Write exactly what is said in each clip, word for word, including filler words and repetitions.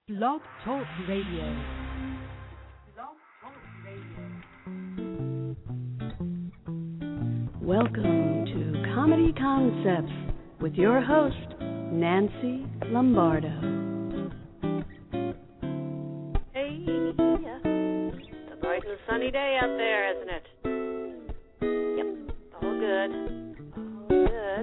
Blog Talk Radio. Blog Talk Radio. Welcome to Comedy Concepts with your host, Nancy Lombardo. Hey, it's a bright and sunny day out there, isn't it? Yep, all good. All good.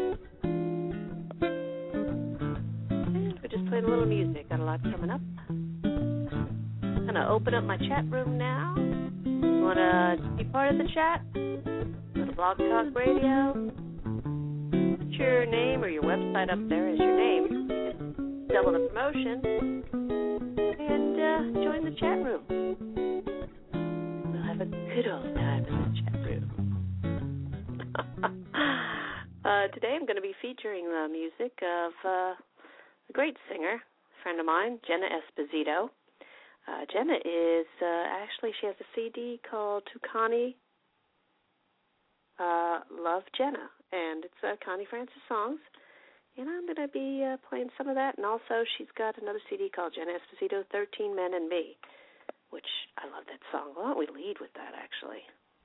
And we're just playing a little music. Got a lot coming up. I'm going to open up my chat room now. Want to be part of the chat? Go to Blog Talk Radio. Put your name or your website up there as your name. Double the promotion. And uh, join the chat room. We'll have a good old time in the chat room. uh, today I'm going to be featuring the music of uh, a great singer, a friend of mine, Jenna Esposito. Uh, Jenna is, uh, actually, she has a C D called Tukani uh, Love Jenna, and it's uh, Connie Francis songs. And I'm going to be uh, playing some of that. And also she's got another C D called Jenna Esposito, thirteen Men and Me, which I love that song. Why don't we lead with that, actually?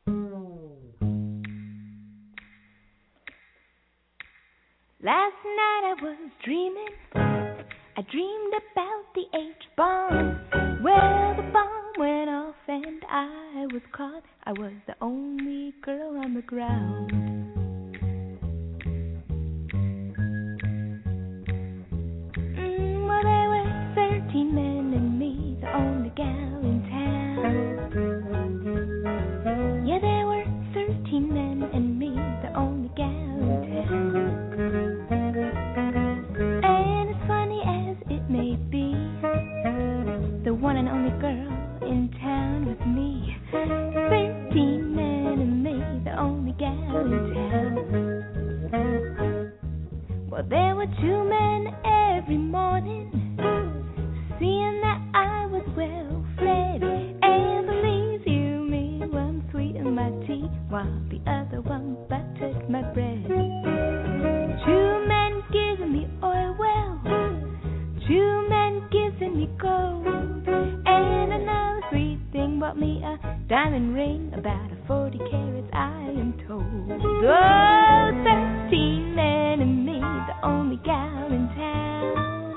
Last night I was dreaming. I dreamed about the H-bomb. Well, the bomb went off and I was caught. I was the only girl on the ground. thirteen men and me, the only gal in town. Yeah, there were thirteen men and me, the only gal in town. And as funny as it may be, the one and only girl in town was me. thirteen men and me, the only gal in town. Well, there were two men every morning, seeing that I was well fed, and believe you me, one sweetened my tea, while the other one buttered my bread. Two men giving me oil well, two men giving me gold, and another sweet thing bought me a diamond ring, about a forty carats I am told. Oh, thirteen men and me, the only gal in town.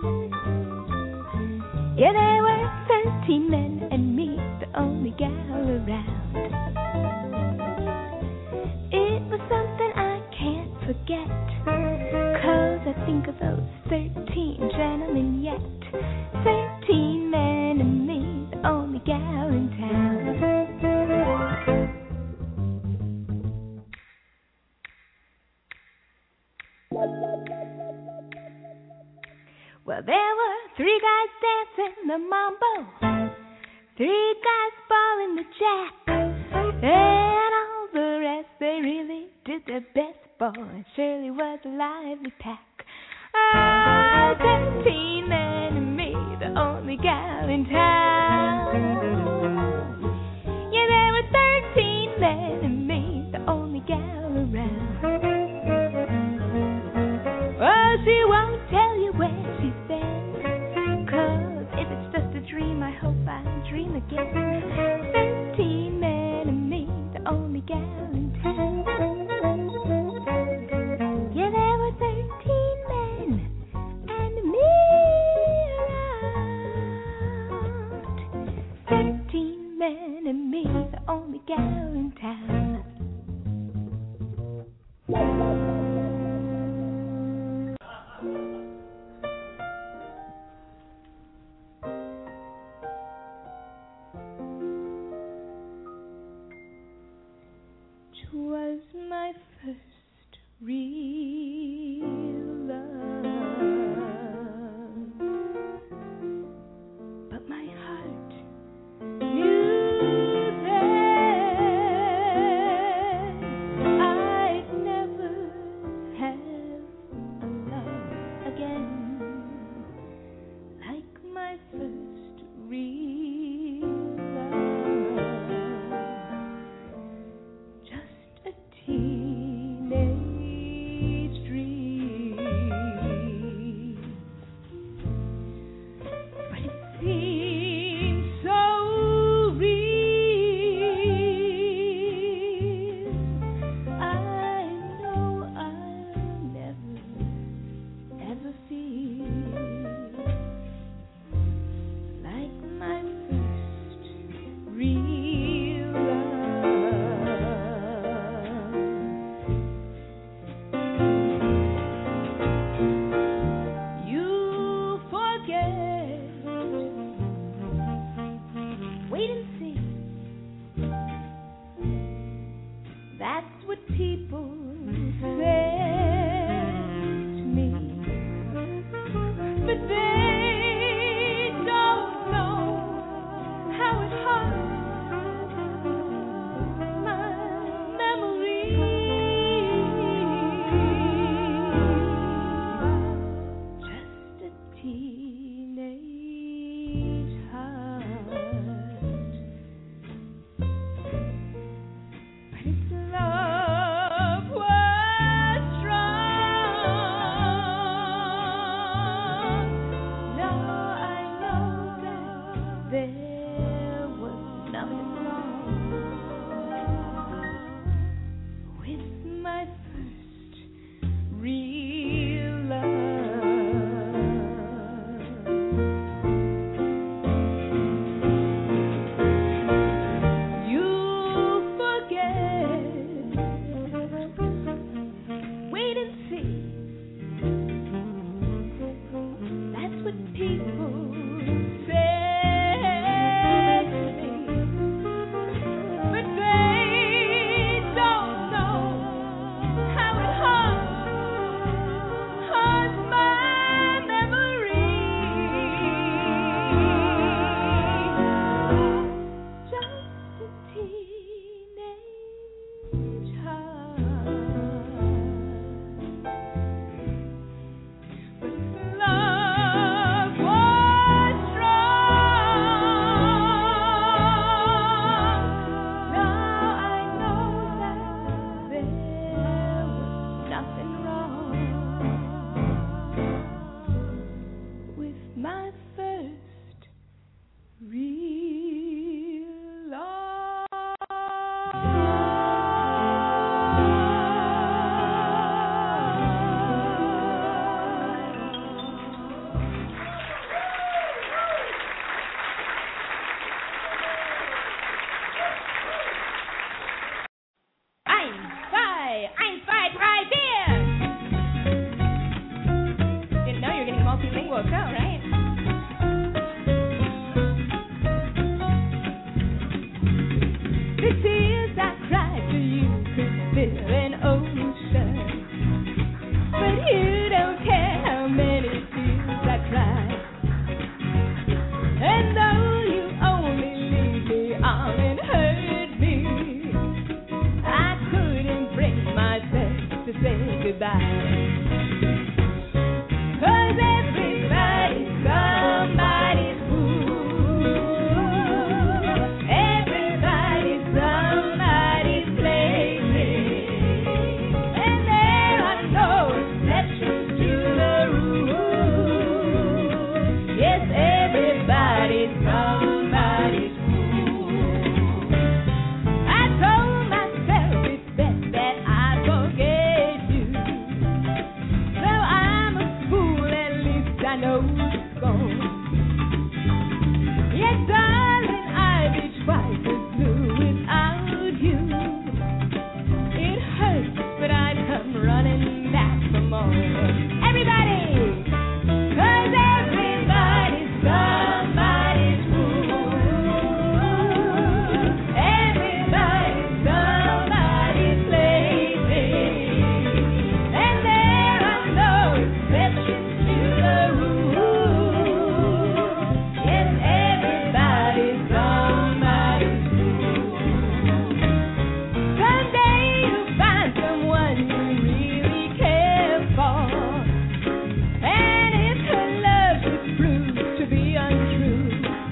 Yeah, there were thirteen men and me, the only gal around. It was something I can't forget, 'cause I think of those thirteen gentlemen yet. Thirteen men and me, the only gal in town. Well, there were three guys dancing the mambo, three guys balling the jack, and all the rest, they really did their best, boy. It surely was a lively pack. Ah, thirteen men and me, the only gal in town. Yeah, there were thirteen men and me, the only gal around. Oh, she won't tell you where she's been, 'cause if it's just a dream, I hope I dream again. Thirteen men and me, the only gal in town. Yeah, there were thirteen men and me around. Thirteen men and me, the only gal in town. Was my first real love, but my heart knew that I'd never have a love again like my first real love. Just a teenage dream, but it seems so real. I know I'll never, ever feel like my first real love. You forget, wait and see. That's what people say to me, but they don't know how it haunts my memory. Just a teenage heart, but its love was strong. Now I know that there was nothing wrong with my first real love. You forget, wait and see. That's what people say to me, but they don't know how it haunts, haunts my memory. Just a teenage heart, but its love was strong. Now I know that there was nothing wrong with my first real Eins, zwei, eins, zwei, drei, vier. Didn't know you were getting a multilingual show, right? The tears I cried for you could fill an ocean, but you don't care how many tears I cried. And though you only lead me on and hurt me, I couldn't bring myself to say goodbye. 'Cause everybody's somebody's fool. Everybody's somebody's plaything. And there are no exceptions to the rule. Yes, everybody's somebody's fool. I told myself it's best that I forget you. Though I'm a fool, at least I know it's gone. Yes, darling, I'd be twice as blue without you. It hurts, but I'd come running back for more. Everybody! 'Cause everybody's somebody's fool. Everybody's somebody's plaything. And there are no exceptions to the rule. Yes, everybody's somebody's fool. Someday you'll find someone you really care for. And if her love should prove to be untrue,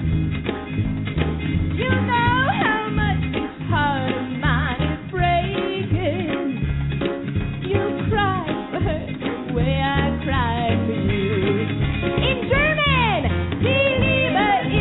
you know how much this heart of mine is breaking. You cry for her the way I cried for you. In German, die Liebe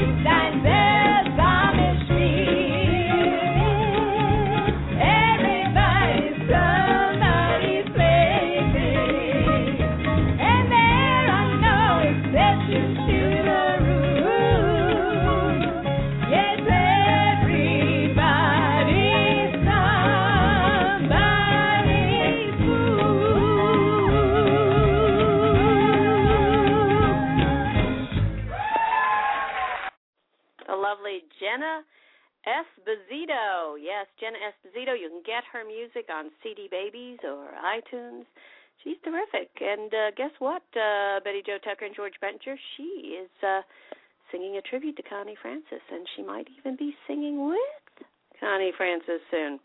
lovely Jenna Esposito. Yes, Jenna Esposito. You can get her music on C D Babies or iTunes. She's terrific. And uh, guess what, uh, Betty Jo Tucker and George Bettinger? She is uh, singing a tribute to Connie Francis, and she might even be singing with Connie Francis soon.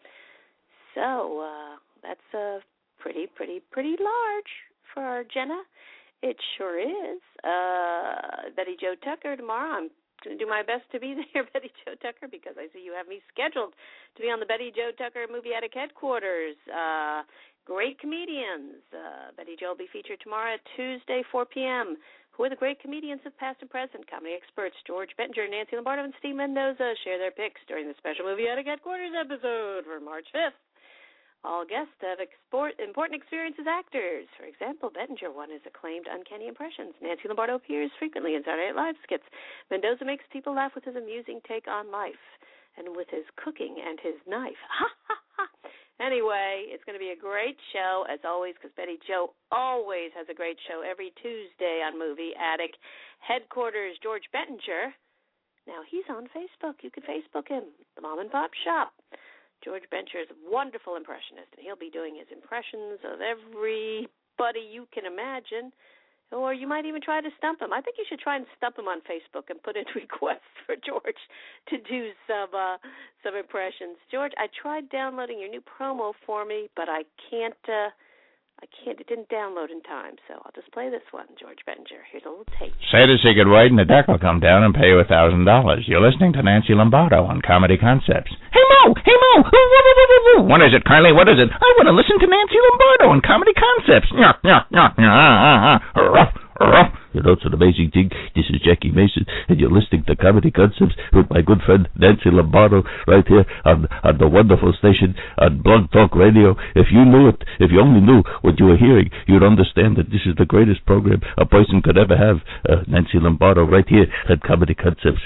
So uh, that's uh, pretty, pretty, pretty large for our Jenna. It sure is. Uh, Betty Jo Tucker tomorrow. I'm going to do my best to be there, Betty Jo Tucker, because I see you have me scheduled to be on the Betty Jo Tucker Movie Attic headquarters. Uh, great comedians. Uh, Betty Jo will be featured tomorrow, Tuesday, four p.m. Who are the great comedians of past and present? Comedy experts George Bettinger, Nancy Lombardo, and Steve Mendoza share their picks during the special Movie Attic headquarters episode for March fifth. All guests have export, important experience as actors. For example, Bettinger won his acclaimed Uncanny Impressions. Nancy Lombardo appears frequently in Saturday Night Live skits. Mendoza makes people laugh with his amusing take on life and with his cooking and his knife. Ha, ha, ha. Anyway, it's going to be a great show, as always, because Betty Jo always has a great show every Tuesday on Movie Attic. Headquarters, George Bettinger. Now, he's on Facebook. You can Facebook him, the Mom and Pop Shop. George Bettinger is a wonderful impressionist, and he'll be doing his impressions of everybody you can imagine, or you might even try to stump him. I think you should try and stump him on Facebook and put in requests for George to do some uh, some impressions. George, I tried downloading your new promo for me, but I can't. Uh, I can't. It didn't download in time, so I'll just play this one, George Bettinger. Here's a little tape. Say to Sigurd Wade, and the deck will come down and pay you a thousand dollars. You're listening to Nancy Lombardo on Comedy Concepts. Hey Mo, hey Mo, what is it, Carly? What is it? I want to listen to Nancy Lombardo on Comedy Concepts. Yeah, yeah, yeah, yeah. You know, it's an amazing thing. This is Jackie Mason, and you're listening to Comedy Concepts with my good friend Nancy Lombardo right here on, on the wonderful station on Blog Talk Radio. If you knew it, if you only knew what you were hearing, you'd understand that this is the greatest program a person could ever have. Uh, Nancy Lombardo right here at Comedy Concepts.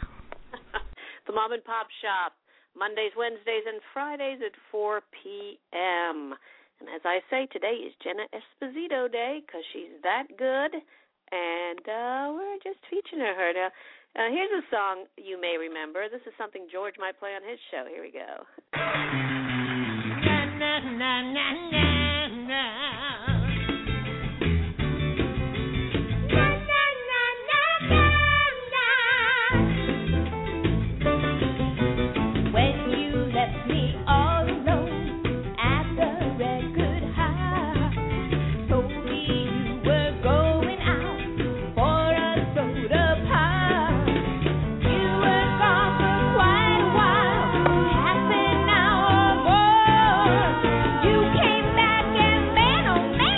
The Mom and Pop Shop, Mondays, Wednesdays, and Fridays at four p.m. And as I say, today is Jenna Esposito Day because she's that good, and uh, we're just featuring her. Now, uh, here's a song you may remember. This is something George might play on his show. Here we go. Na, na, na, na, na, na. Came back and man, oh man.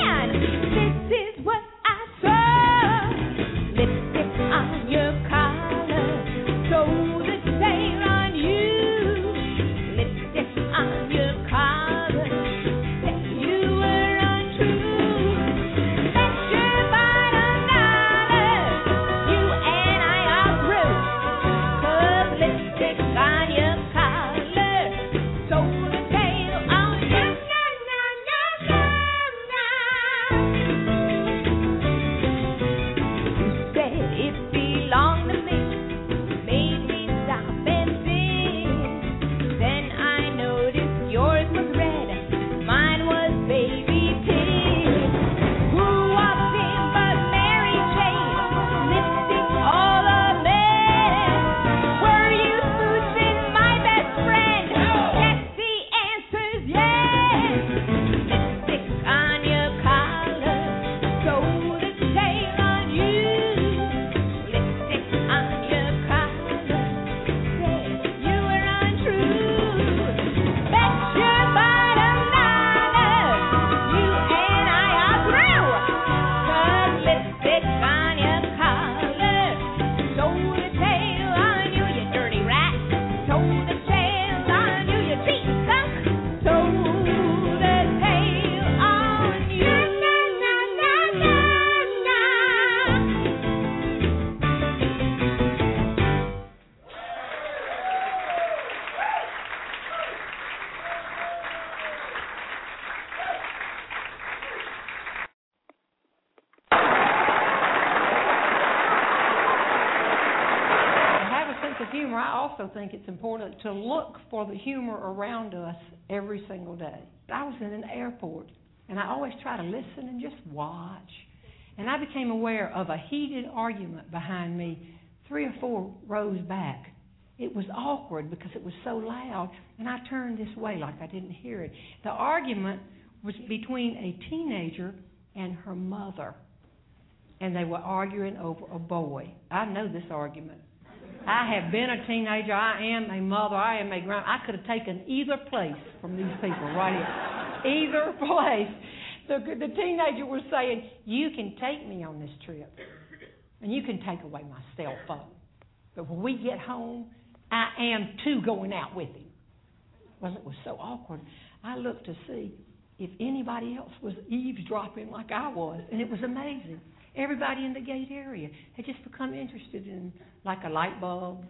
humor, I also think it's important to look for the humor around us every single day. I was in an airport, and I always try to listen and just watch. And I became aware of a heated argument behind me three or four rows back. It was awkward because it was so loud, and I turned this way like I didn't hear it. The argument was between a teenager and her mother, and they were arguing over a boy. I know this argument. I have been a teenager. I am a mother. I am a grandma. I could have taken either place from these people right here. Either place. The, the teenager was saying, you can take me on this trip, and you can take away my cell phone. But when we get home, I am too going out with him. Well, it was so awkward. I looked to see if anybody else was eavesdropping like I was, and it was amazing. Everybody in the gate area had just become interested in, like, a light bulb.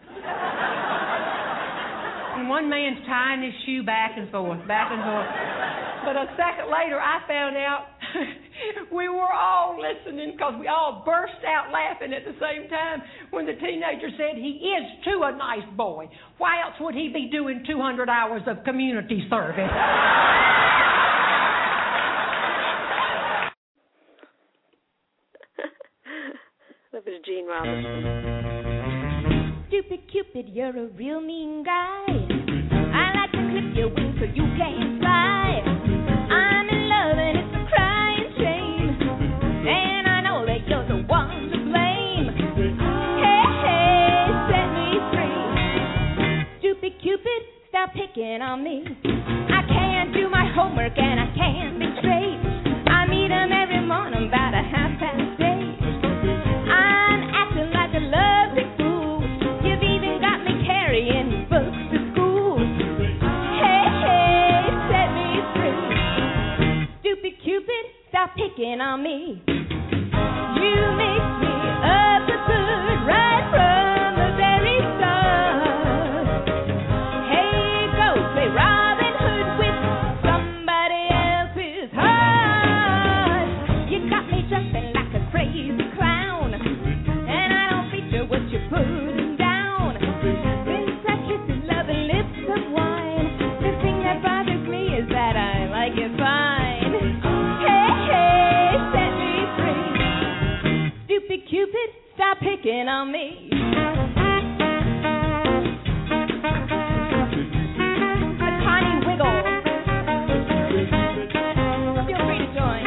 And one man's tying his shoe back and forth, back and forth. But a second later, I found out we were all listening because we all burst out laughing at the same time when the teenager said, he is too a nice boy. Why else would he be doing two hundred hours of community service? That was Gene Robinson. Stupid Cupid, you're a real mean guy. I like to clip your wings so you can't fly. I'm in love and it's a crying shame, and I know that you're the one to blame. Hey, hey, set me free. Stupid Cupid, stop picking on me. I can't do my homework and I can't be straight. I meet him every morning about a half past eight. I'm acting like a lovely fool. You've even got me carrying books to school. Hey, hey, set me free. Stupid Cupid, stop picking on me. You mix me up the good right from the very start. Hey, go play Robin Hood with somebody else's heart. You got me jumping like a crazy clown, and I don't feature what you're putting down. Since I kiss his loving lips of wine, the thing that bothers me is that I like it fine. Hey, hey, set me free. Stupid Cupid, stop picking on me. The Connie Wiggle. Feel free to join.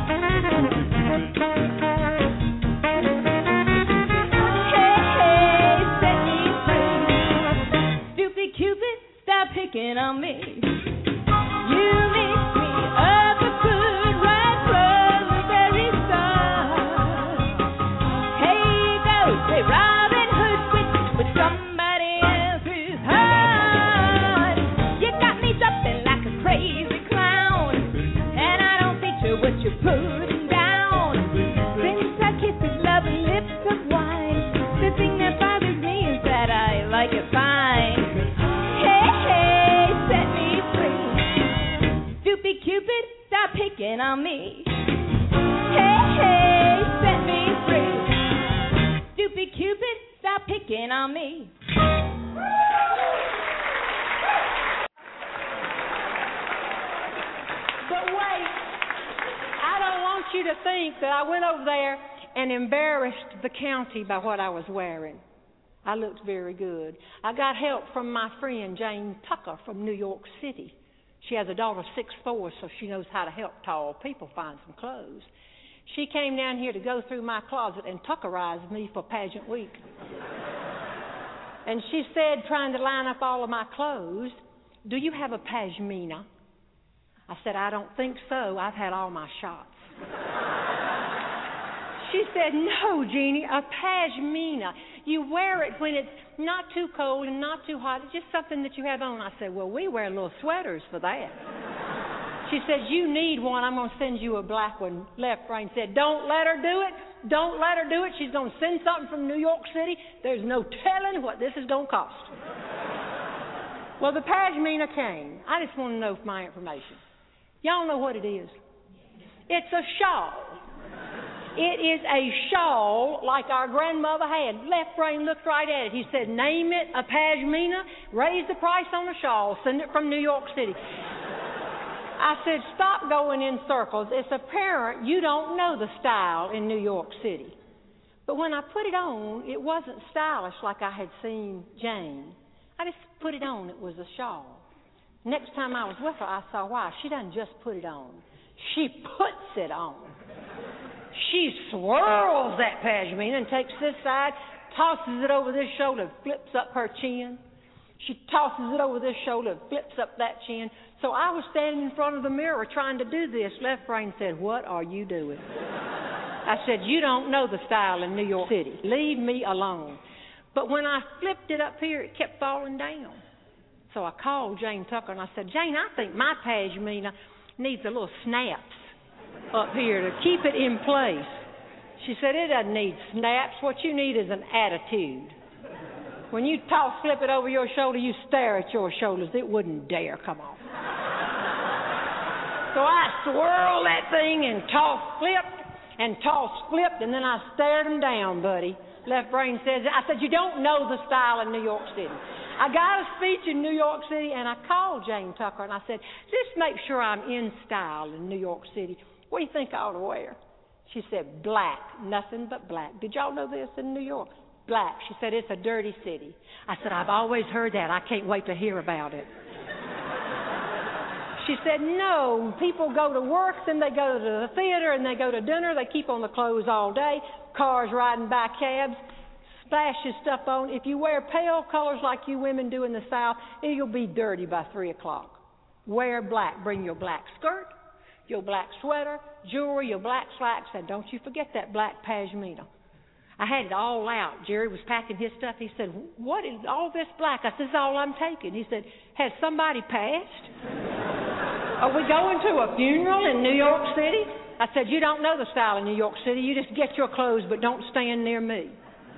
Hey, hey, set me free. Stupid Cupid, stop picking on me. You mix me up a good right from the very start. Hey, go play Robin Hood with, with somebody else's heart. You got me jumping like a crazy clown, and I don't feature what you're putting down. Since I kissed his loving lips of wine, the thing that bothers me is that I like it fine. Hey, hey, set me free. Stupid Cupid, stop picking on me. Hey, hey, set me free. Stupid Cupid, stop picking on me. But wait, I don't want you to think that I went over there and embarrassed the county by what I was wearing. I looked very good. I got help from my friend Jane Tucker from New York City. She has a daughter six foot four, so she knows how to help tall people find some clothes. She came down here to go through my closet and Tuckerize me for pageant week. And she said, trying to line up all of my clothes, do you have a pashmina? I said, I don't think so. I've had all my shots. She said, no, Jeannie, a pashmina. You wear it when it's not too cold and not too hot. It's just something that you have on. I said, well, we wear little sweaters for that. She said, you need one. I'm going to send you a black one. Left brain said, don't let her do it. Don't let her do it. She's going to send something from New York City. There's no telling what this is going to cost. Well, the pashmina came. I just want to know my information. Y'all know what it is. It's a shawl. It is a shawl like our grandmother had. Left brain looked right at it. He said, name it a pashmina, raise the price on the shawl, send it from New York City. I said, stop going in circles. It's apparent you don't know the style in New York City. But when I put it on, it wasn't stylish like I had seen Jane. I just put it on. It was a shawl. Next time I was with her, I saw why. She doesn't just put it on. She puts it on. She swirls that pashmina and takes this side, tosses it over this shoulder, flips up her chin. She tosses it over this shoulder, flips up that chin. So I was standing in front of the mirror trying to do this. Left brain said, what are you doing? I said, you don't know the style in New York City. Leave me alone. But when I flipped it up here, it kept falling down. So I called Jane Tucker and I said, Jane, I think my pashmina needs a little snaps up here to keep it in place. She said, it doesn't need snaps. What you need is an attitude. When you toss, flip it over your shoulder, you stare at your shoulders. It wouldn't dare come off. So I swirled that thing and toss, flipped, and toss, flipped, and then I stared them down, buddy. Left brain says, I said, you don't know the style in New York City. I got a speech in New York City, and I called Jane Tucker, and I said, just make sure I'm in style in New York City. What do you think I ought to wear? She said, black, nothing but black. Did y'all know this in New York? Black. She said, it's a dirty city. I said, I've always heard that. I can't wait to hear about it. She said, no, people go to work, then they go to the theater, and they go to dinner. They keep on the clothes all day, cars riding by cabs, splashes stuff on. If you wear pale colors like you women do in the South, you'll be dirty by three o'clock. Wear black. Bring your black skirt, your black sweater, jewelry, your black slacks, and don't you forget that black pashmina. I had it all out. Jerry was packing his stuff. He said, what is all this black? I said, this is all I'm taking. He said, has somebody passed? Are we going to a funeral in New York City? I said, you don't know the style in New York City. You just get your clothes, but don't stand near me.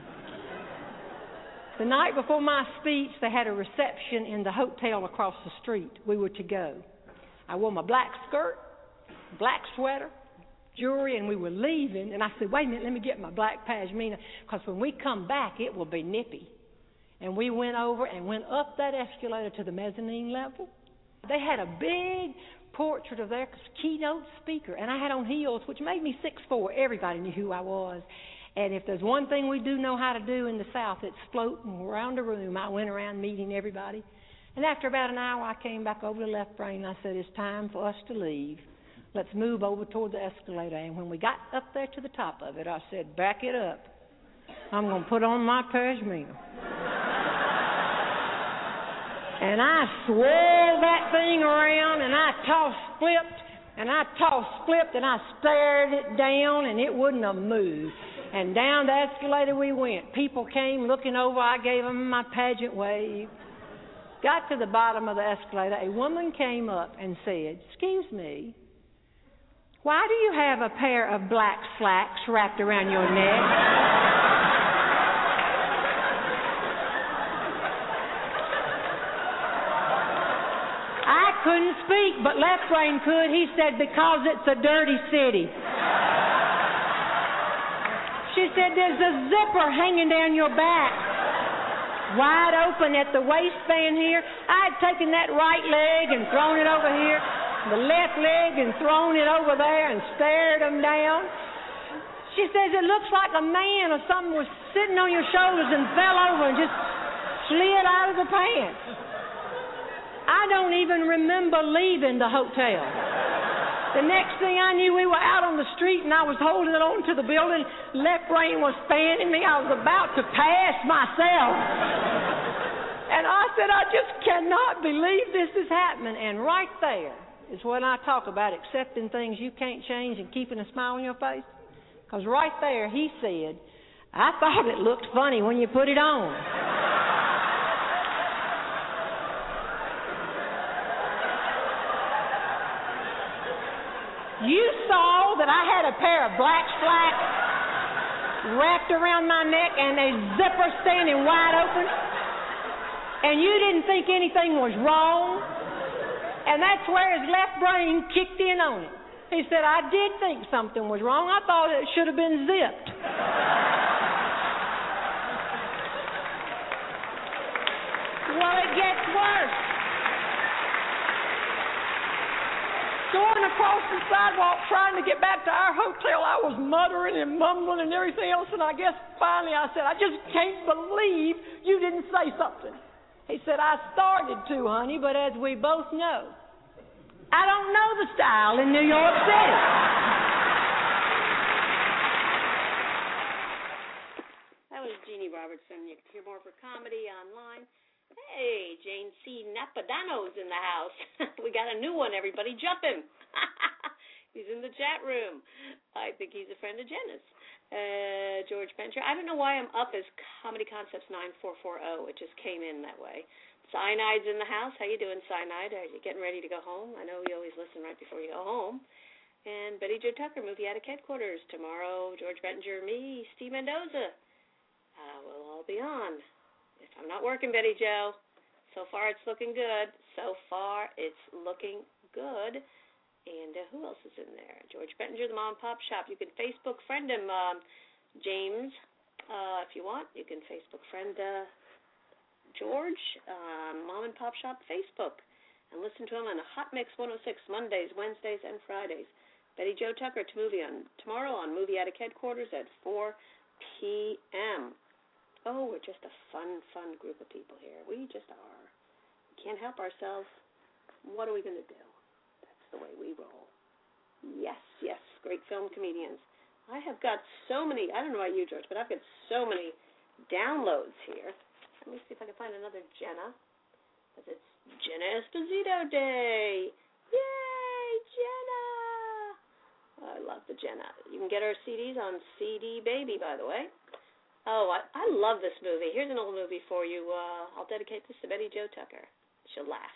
The night before my speech, they had a reception in the hotel across the street. We were to go. I wore my black skirt, black sweater, jewelry, and we were leaving. And I said, wait a minute, let me get my black pashmina, because when we come back, it will be nippy. And we went over and went up that escalator to the mezzanine level. They had a big portrait of their keynote speaker, and I had on heels, which made me six foot four. Everybody knew who I was. And if there's one thing we do know how to do in the South, it's floating around the room. I went around meeting everybody. And after about an hour, I came back over to Left Brain, and I said, it's time for us to leave. Let's move over toward the escalator. And when we got up there to the top of it, I said, back it up. I'm going to put on my pashmina. And I swirled that thing around, and I tossed, flipped, and I tossed, flipped, and I stared it down, and it wouldn't have moved. And down the escalator we went. People came looking over. I gave them my pageant wave. Got to the bottom of the escalator. A woman came up and said, excuse me, why do you have a pair of black slacks wrapped around your neck? I couldn't speak, but Left Brain could. He said, because it's a dirty city. She said, there's a zipper hanging down your back, wide open at the waistband here. I had taken that right leg and thrown it over here, the left leg and thrown it over there and stared them down. She says, it looks like a man or something was sitting on your shoulders and fell over and just slid out of the pants. I don't even remember leaving the hotel. The next thing I knew, we were out on the street, and I was holding on to the building. Left Brain was fanning me. I was about to pass myself. And I said, I just cannot believe this is happening. And right there is when I talk about accepting things you can't change and keeping a smile on your face. Because right there, he said, I thought it looked funny when you put it on. You saw that I had a pair of black slacks wrapped around my neck and a zipper standing wide open, and you didn't think anything was wrong, and that's where his left brain kicked in on it. He said, I did think something was wrong. I thought it should have been zipped. Well, it gets worse. Going across the sidewalk trying to get back to our hotel, I was muttering and mumbling and everything else, and I guess finally I said, I just can't believe you didn't say something. He said, I started to, honey, but as we both know, I don't know the style in New York City. That was Jeannie Robertson. You can hear more of her comedy online. Hey, Jane C. Napadano's in the house. We got a new one, everybody. Jump him. He's in the chat room. I think he's a friend of Jenna's. Uh, George Bencher. I don't know why I'm up as Comedy Concepts nine four four zero. It just came in that way. Cyanide's in the house. How you doing, Cyanide? Are you getting ready to go home? I know you always listen right before you go home. And Betty Jo Tucker, Movie Attic Headquarters. Tomorrow, George Bettinger, me, Steve Mendoza. Uh, we'll all be on. If I'm not working, Betty Jo, so far it's looking good. So far it's looking good. And uh, who else is in there? George Bettinger, the Mom and Pop Shop. You can Facebook friend him, um, James, uh, if you want. You can Facebook friend uh, George, uh, Mom and Pop Shop Facebook. And listen to him on Hot Mix one oh six Mondays, Wednesdays, and Fridays. Betty Jo Tucker to movie on tomorrow on Movie Attic Headquarters at four p.m. Oh, we're just a fun, fun group of people here. We just are. We can't help ourselves. What are we going to do? That's the way we roll. Yes, yes, great film comedians. I have got so many, I don't know about you, George, but I've got so many downloads here. Let me see if I can find another Jenna. Because it's Jenna Esposito Day. Yay, Jenna! I love the Jenna. You can get our C Ds on C D Baby, by the way. Oh, I, I love this movie. Here's an old movie for you. Uh, I'll dedicate this to Betty Jo Tucker. She'll laugh.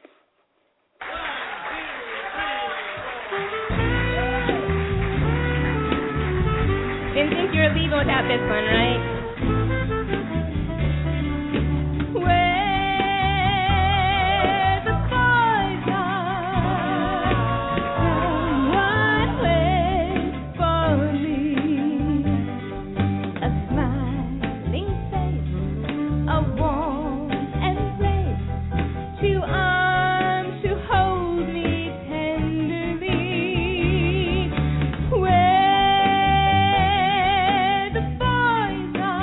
Didn't think you were leaving without this one, right? Where the boys are, someone waits for me. A smiling face, a warm embrace, two arms to hold me tenderly. Where the boys are.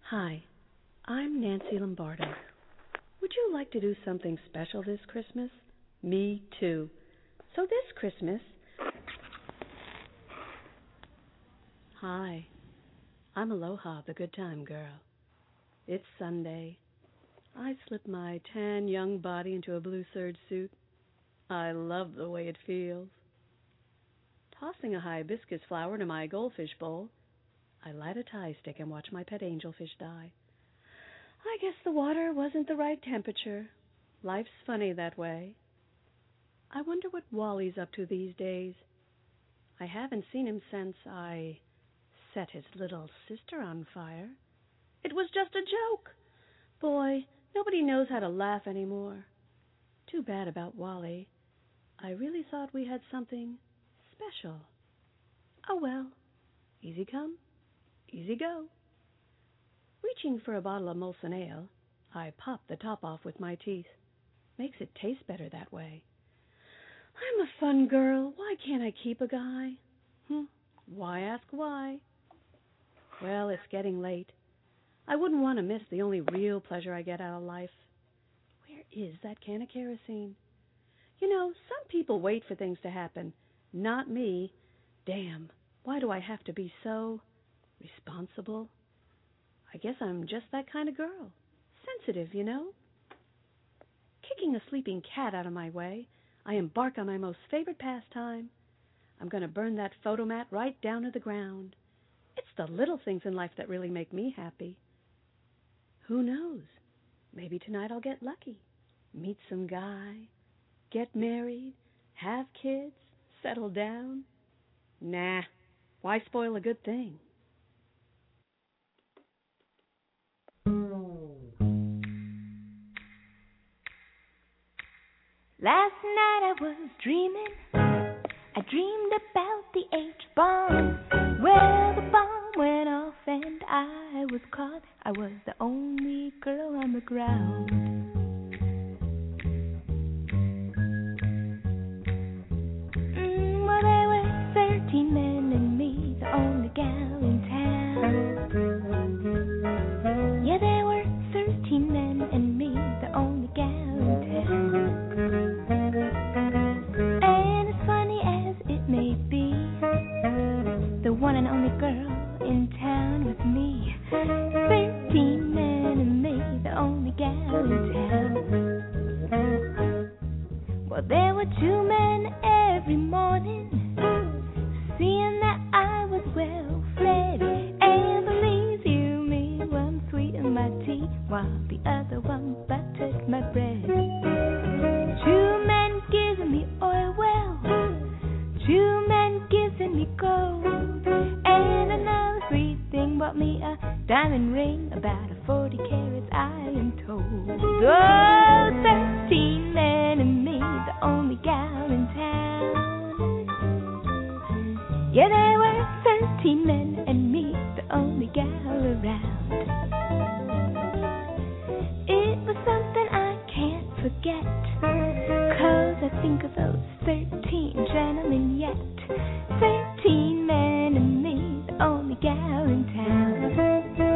Hi, I'm Nancy Lombardo. Would you like to do something special this Christmas? Me too. So this Christmas... Hi, I'm Aloha, the good time girl. It's Sunday. I slipped my tan young body into a blue serge suit. I love the way it feels. Tossing a hibiscus flower into my goldfish bowl, I light a tie stick and watch my pet angelfish die. I guess the water wasn't the right temperature. Life's funny that way. I wonder what Wally's up to these days. I haven't seen him since I set his little sister on fire. It was just a joke. Boy, nobody knows how to laugh anymore. Too bad about Wally. I really thought we had something special. Oh well, easy come, easy go. Reaching for a bottle of Molson Ale, I pop the top off with my teeth. Makes it taste better that way. I'm a fun girl. Why can't I keep a guy? Hmm, why ask why? Well, it's getting late. I wouldn't want to miss the only real pleasure I get out of life. Where is that can of kerosene? You know, some people wait for things to happen. Not me. Damn, why do I have to be so responsible? I guess I'm just that kind of girl. Sensitive, you know. Kicking a sleeping cat out of my way, I embark on my most favorite pastime. I'm going to burn that photomat right down to the ground. It's the little things in life that really make me happy. Who knows? Maybe tonight I'll get lucky. Meet some guy, get married, have kids, settle down. Nah, why spoil a good thing? Last night I was dreaming. I dreamed about the H-bomb, where the bomb went off and I was caught. I was the only girl on the ground. Mm, well, there were thirteen men and me, the only gal in town. Yeah, there were thirteen men and me, the only gal in town. And as funny as it may be, the one and only girl in town was me. Thirteen men and me, the only gal in town. Well, there were two men every morning, seeing that I was well fed. And believe you me, one sweetened my tea, while the other one buttered my bread. Two men giving me oil well, two men giving me gold, and another sweet thing bought me a diamond ring, about a forty carats I am told. Oh, thirteen men and me, the only gal in town. Yeah, there were thirteen men and me, the only gal around. It was something I can't forget, 'cause I think of those thirteen gentlemen yet. Thirteen men and me, the only gal in town.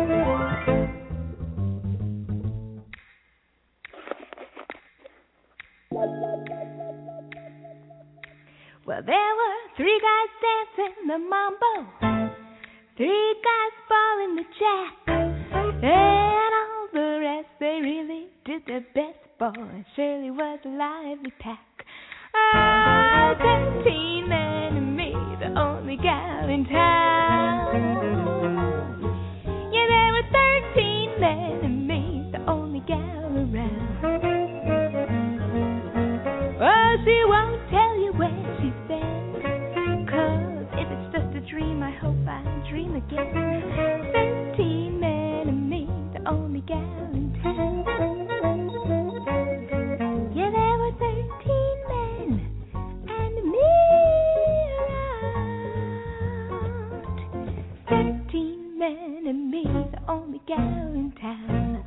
Well, there were three guys dancing the mambo, three guys balling the jack, and all the rest, they really did their best. Boy, surely was a lively pack. Ah, thirteen men and me, the only gal in town. Yeah, there were thirteen men and me, the only gal around. Oh, she won't tell you where she's been, 'cause if it's just a dream, I hope I dream again. Thirteen men and me, the only gal in town. Yeah, there were thirteen men and me around. Thirteen men and me, the only gal in town.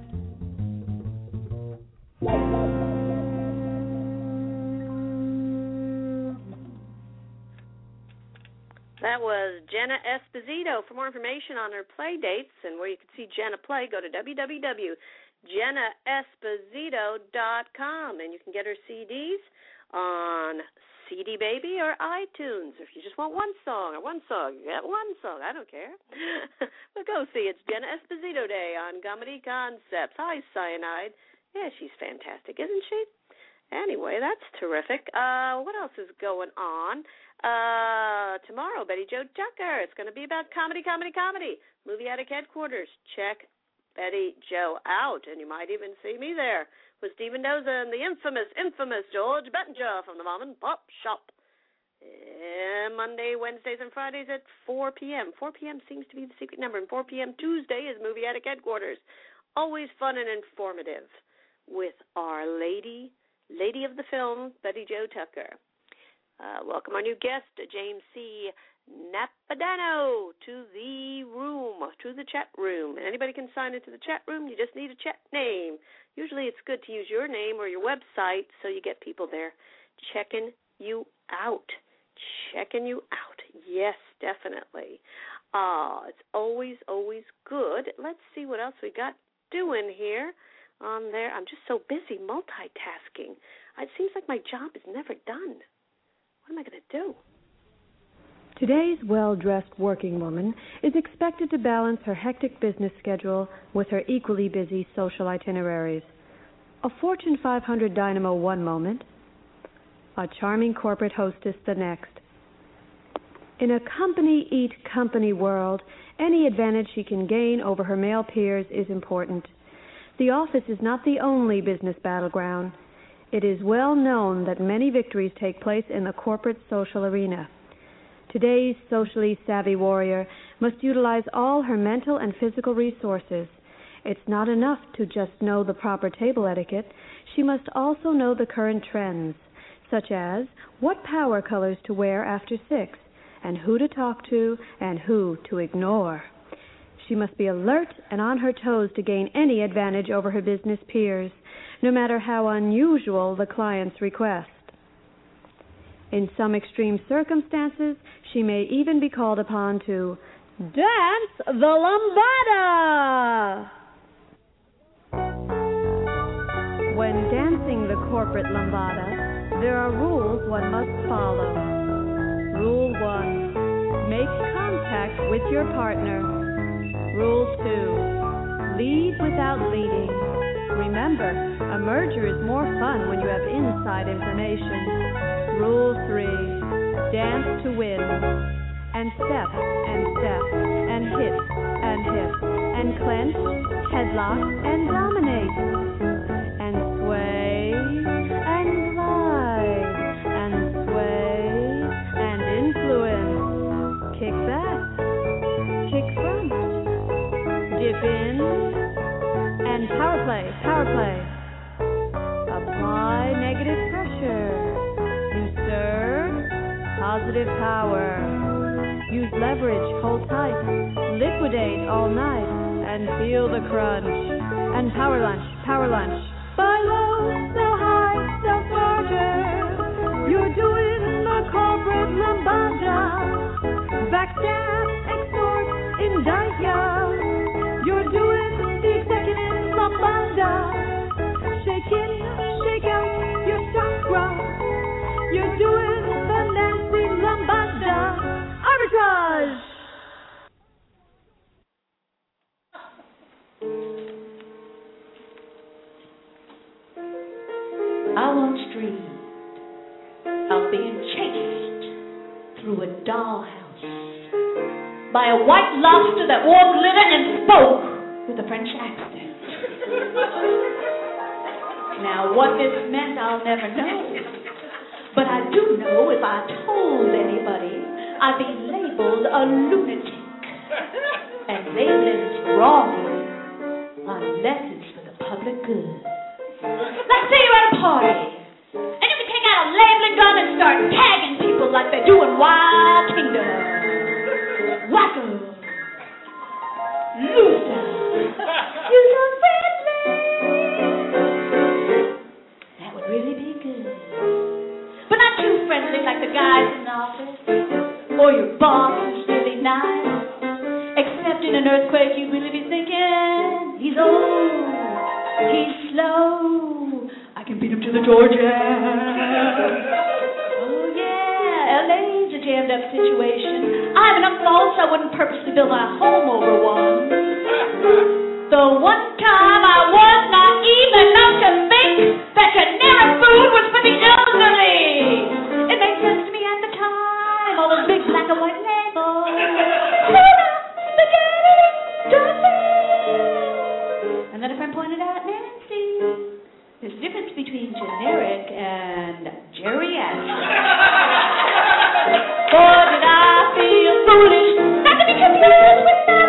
that was Jenna Esposito. For more information on her play dates and where you can see Jenna play, go to w w w dot jenna esposito dot com, and you can get her C Ds on C D Baby or iTunes. If you just want one song or one song, you get one song. I don't care. But go see. It's Jenna Esposito Day on Comedy Concepts. Hi, Cyanide. Yeah, she's fantastic, isn't she? Anyway, that's terrific. Uh, what else is going on? Uh, tomorrow, Betty Jo Tucker. It's going to be about comedy, comedy, comedy. Movie Attic Headquarters. Check Betty Jo out, and you might even see me there with Stephen Doza and the infamous, infamous George Bettinger from the Mom and Pop Shop. And Monday, Wednesdays, and Fridays at four p.m. four p.m. seems to be the secret number, and four p.m. Tuesday is Movie Attic Headquarters. Always fun and informative with Our Lady, Lady of the Film, Betty Jo Tucker. Uh, welcome our new guest, James C. Napadano, to the room, to the chat room. And anybody can sign into the chat room. You just need a chat name. Usually it's good to use your name or your website so you get people there checking you out. Checking you out. Yes, definitely. Uh, it's always, always good. Let's see what else we got doing here on there. I'm just so busy multitasking. It seems like my job is never done. What am I going to do? Today's well-dressed working woman is expected to balance her hectic business schedule with her equally busy social itineraries. A Fortune five hundred dynamo one moment, a charming corporate hostess the next. In a company-eat-company world, any advantage she can gain over her male peers is important. The office is not the only business battleground. It is well known that many victories take place in the corporate social arena. Today's socially savvy warrior must utilize all her mental and physical resources. It's not enough to just know the proper table etiquette. She must also know the current trends, such as what power colors to wear after six, and who to talk to and who to ignore. She must be alert and on her toes to gain any advantage over her business peers, no matter how unusual the client's request. In some extreme circumstances, she may even be called upon to dance the lambada. When dancing the corporate lambada, there are rules one must follow. Rule one, make contact with your partner. Rule two, lead without leading. Remember, a merger is more fun when you have inside information. Rule three, dance to win. And step, and step, and hit, and hit, and clench, headlock, and dominate. And sway, and glide, and sway, and influence. Kick back, kick front, dip in, and power play, power play. Apply negative pressure. You serve, positive power. Use leverage, hold tight. Liquidate all night and feel the crunch. And power lunch, power lunch. Buy low, sell high, sell smarter. You're doing the corporate lambada. Backstab, extort, indict ya. You're doing the executive lambada. Shake in, shake out your chakra. You're doing the Nancy Lambada arbitrage. Out on the street, I was being chased through a dollhouse by a white lobster that wore glitter and spoke with a French accent. Now, what this meant, I'll never know. But I do know if I told anybody, I'd be labeled a lunatic. And labeling's wrong unless it's for the public good. Let's say you're at a party, and you can take out a labeling gun and start tagging people like they do in Wild Kingdom. Wacko. Loser. You're so friendly. That would really be good. But not too friendly like the guys in the office or your boss an earthquake, you'd really be thinking, he's old, he's slow, I can beat him to the Georgia. Oh yeah, L A's a jammed up situation. I have enough faults I wouldn't purposely build my home over one. The one time I was naive enough to think that generic food was for the elderly. It made sense to me at the time, all those big black and white labels. Tuna, spaghetti, dressing. And then a friend pointed out, Nancy, there's a difference between generic and geriatric. Boy, did I feel foolish not to be confused with that.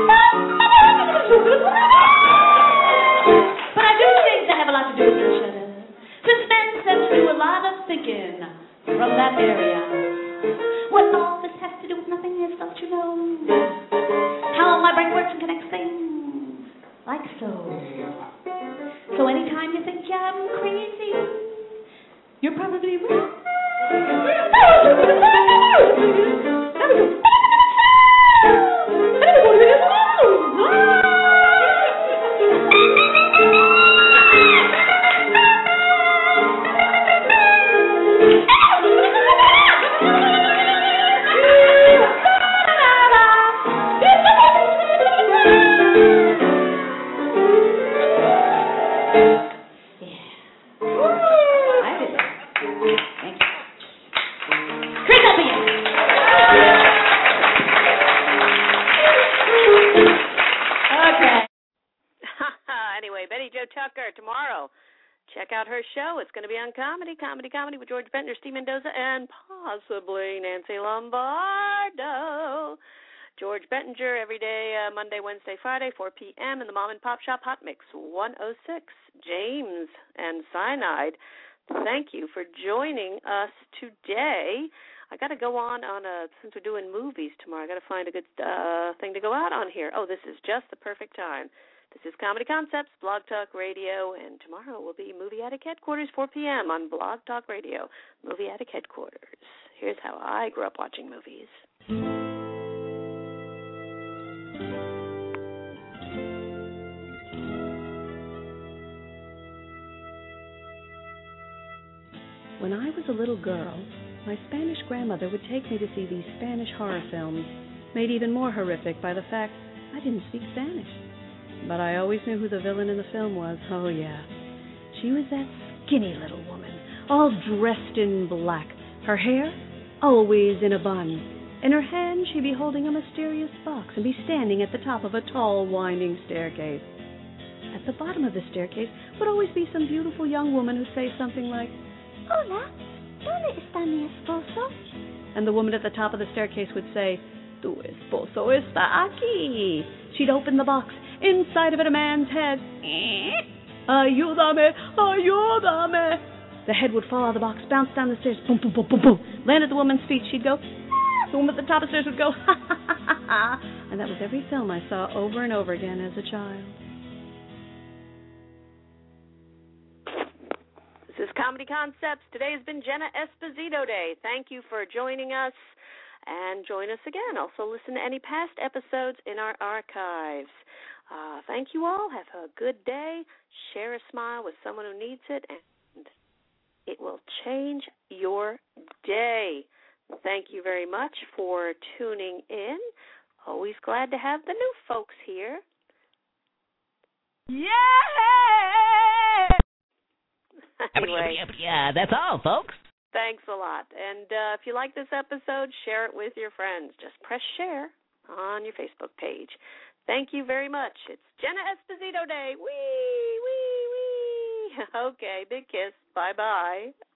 But I do think they have a lot to do with each other. Since men tend to do a lot of thinking from that area. What all this has to do with nothing is, don't you know? How my brain works and connects things. Like so. So anytime you think I'm crazy, you're probably right. Check out her show. It's going to be on Comedy, Comedy, Comedy with George Bentner, Steve Mendoza, and possibly Nancy Lombardo. George Bettinger every day, uh, Monday, Wednesday, Friday, four p.m. in the Mom and Pop Shop Hot Mix one oh six. James and Cyanide, thank you for joining us today. I got to go on on a, since we're doing movies tomorrow, I got to find a good uh, thing to go out on here. Oh, this is just the perfect time. This is Comedy Concepts, Blog Talk Radio, and tomorrow will be Movie Attic Headquarters, four p.m. on Blog Talk Radio, Movie Attic Headquarters. Here's how I grew up watching movies. When I was a little girl, my Spanish grandmother would take me to see these Spanish horror films, made even more horrific by the fact I didn't speak Spanish. But I always knew who the villain in the film was. Oh, yeah. She was that skinny little woman, all dressed in black. Her hair, always in a bun. In her hand, she'd be holding a mysterious box and be standing at the top of a tall, winding staircase. At the bottom of the staircase would always be some beautiful young woman who'd say something like, Hola, ¿dónde está mi esposo? And the woman at the top of the staircase would say, Tu esposo está aquí. She'd open the box. Inside of it, a man's head. Ayúdame, ayúdame. The head would fall out of the box, bounce down the stairs, boom, boom, boom, boom, boom. Land at the woman's feet. She'd go, ah. The woman at the top of the stairs would go, ha, ha, ha, ha, ha. And that was every film I saw over and over again as a child. This is Comedy Concepts. Today has been Jenna Esposito Day. Thank you for joining us. And join us again. Also listen to any past episodes in our archives. Uh, thank you all. Have a good day. Share a smile with someone who needs it, and it will change your day. Thank you very much for tuning in. Always glad to have the new folks here. Yeah! Anyway, yeah, that's all, folks. Thanks a lot. And uh, if you like this episode, share it with your friends. Just press share on your Facebook page. Thank you very much. It's Jenna Esposito Day. Wee, wee, wee. Okay, big kiss. Bye-bye.